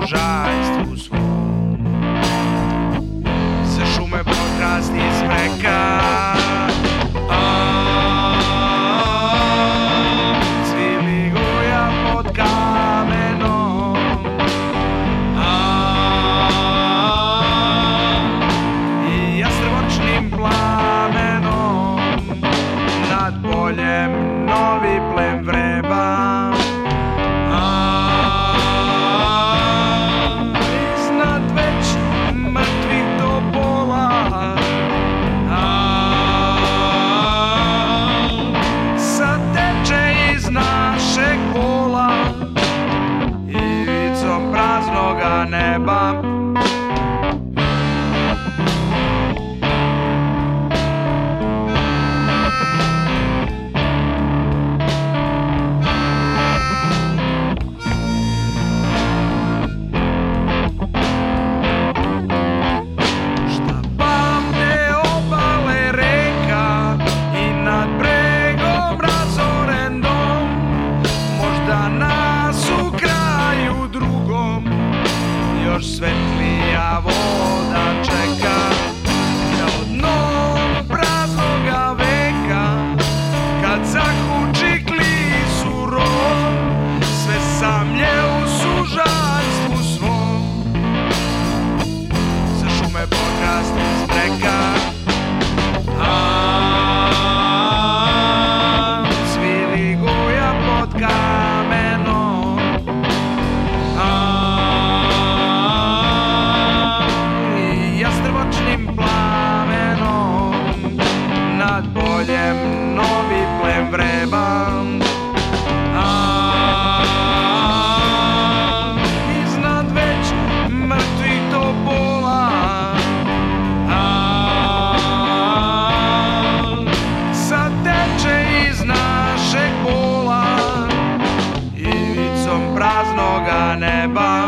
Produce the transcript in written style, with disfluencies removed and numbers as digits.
sužaljstvu svom. Sa šume podrasti smreka, cvili goja pod kamenom, i jastrvočnim plamenom nad poljem novi plen vreba. Iznad već mrtvih topola, sad teče iz našeg pola, ivicom praznoga neba. Još svetlija voda čeka da od novog praznoga veka, kad zahuči klisu rog, sve samlje u sužaljstvu svom. Sa šume podrasti smreka, cvili goja pod kamenom, jastrvočnim plamenom nad poljem novi plen vreba. Iznad već mrtvih topola, sad teče iz našeg pola, ivicom praznoga neba.